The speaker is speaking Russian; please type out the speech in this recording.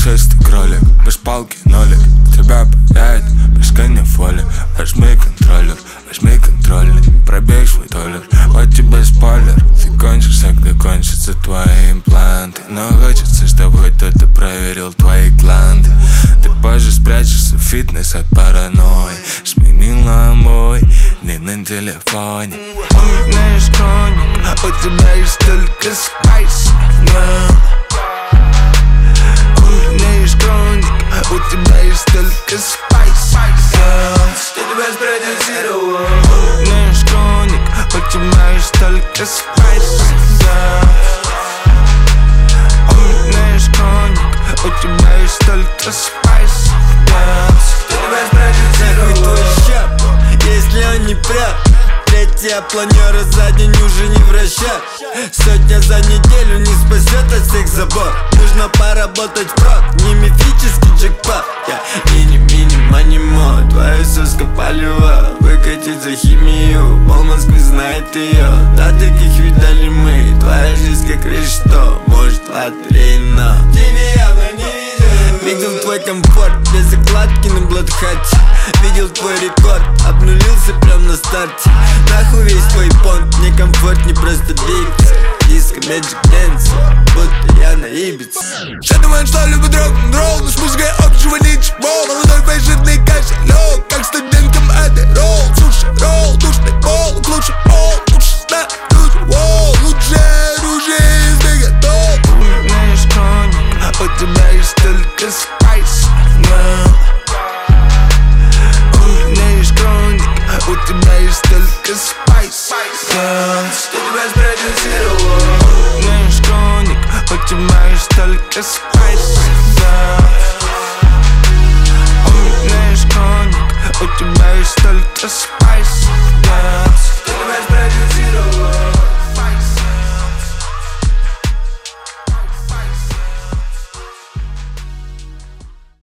пушистый кролик, без палки нолик. Тебя пуляет бескрайняя воля. Возьми контролер, пробей свой доллар. Вот тебе спойлер, ты кончишься, когда кончатся твои импланты. Но хочется, чтобы кто-то проверил твои гланды. Ты позже спрячешься в фитнес от паранойи. Сменила мой день на телефоне. Умеешь коник, у тебя есть только спайс. Умеешь коник, у тебя есть только спайс. Я тебя спродюсировал. Умеешь коник, у тебя есть только спайс. Умеешь коник, у тебя есть только спайс. Я тебя спродюсировал. Нахуй твой щеп, если он не прав. Третья планера за день уже не вращать. Сотня за неделю не спасет от всех забот. Нужно поработать впрок, не мифический джекпот. Мини-мани-мо, твою соску полева. Выкатить за химию, пол Москвы знает ее. Да таких видали мы, твоя жизнь как решето. Может лотерейно, тебе явно не видел. Видел твой комфорт, без закладки на блатхате. Видел твой рекорд, обнулился прям на старте. Нахуй весь твой понт, мне комфорт не просто двигаться. Диско, Magic Dance, будто я на Ибице. Все думают, что любят рок-н-ролл, но с музыкой общего ничего. Молодой фейшитный кошелек, как студенткам Адderall. Суши, ролл, душный пол, лучше пол, лучше снаружи, воу. Лучшее оружие из мегатон. Умеешь коник, у тебя есть только спайс. Умеешь коник, у тебя есть только спайс. Я тебя спродюсировал. Умеешь коник, у тебя есть только спайс.